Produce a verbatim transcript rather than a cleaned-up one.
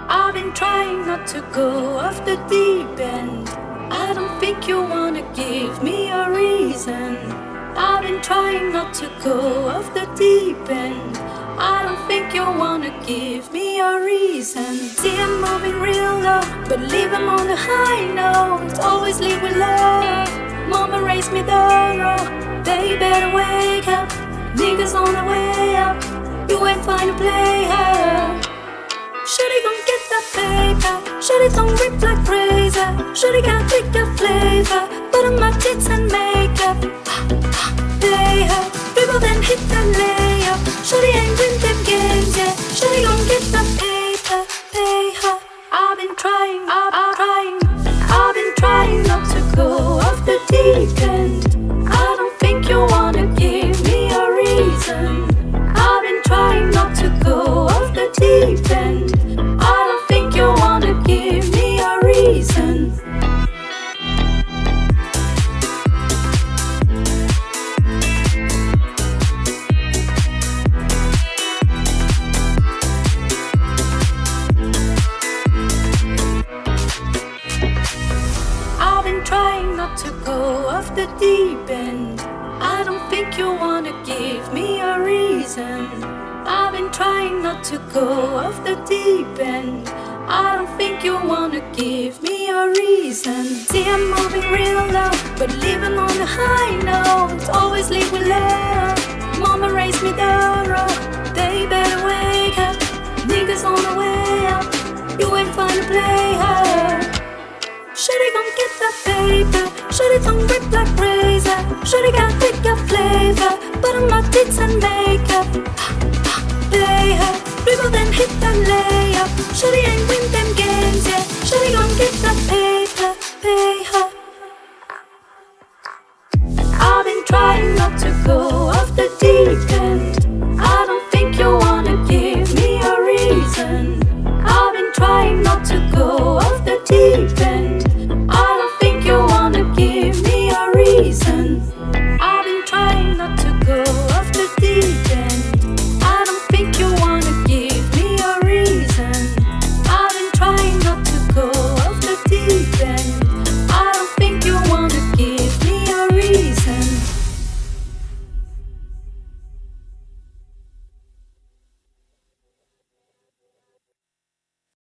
I've been trying not to go off the deep end. I don't think you wanna give me a reason. I've been trying not to go off the deep end. I don't think you wanna give me a reason. See, I'm moving real low, but leave them on a high note. Always lead with love. Mama raised me thorough. They better wake up. Niggas on the way up. You ain't fine to play her. Shorty gon' get that paper. Shorty don't rip like razor. Shorty got thicker flavor. Put on my tits and makeup. Play her. Dribble then hit that layup. Shorty ain't win them games yet. Shorty gon' get that paper. Pay her. I've been trying, I've been trying. I've been trying not to go off the deep end. I don't think you wanna give me a reason. I've been trying not to go off the deep end. I don't think you wanna give me a reason. I've been trying not to go off the deep end. I don't think you wanna give me a reason. I've been trying not to go off the deep end. I don't think you wanna give me a reason. See, I'm moving real low, but living on a high note. Always lead with love. Mama raised me thorough. They better wake up. Niggas on the way up. You ain't fine to play her. Shorty gon' get that paper. Shorty don't rip like razor. Shorty got thicker flavor. Put on my tits and makeup. Play her. Dribble then hit that layup. Shorty ain't win them games yet. Shorty gon' get that paper. Pay her. I've been trying not to go off the deep end. I don't think you wanna give me a reason. I've been trying not to go off the deep end. I don't think you wanna give me a reason. I